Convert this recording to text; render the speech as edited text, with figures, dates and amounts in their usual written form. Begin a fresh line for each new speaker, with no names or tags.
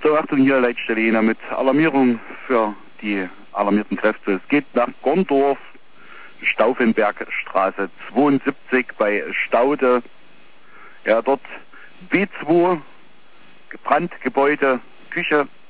Achtung, Achtung, hier Leitstelle Jena mit Alarmierung für die alarmierten Kräfte. Es geht nach Gondorf, Stauffenbergstraße 72 bei Staude. Ja, dort B2, gebrannt, Gebäude, Küche.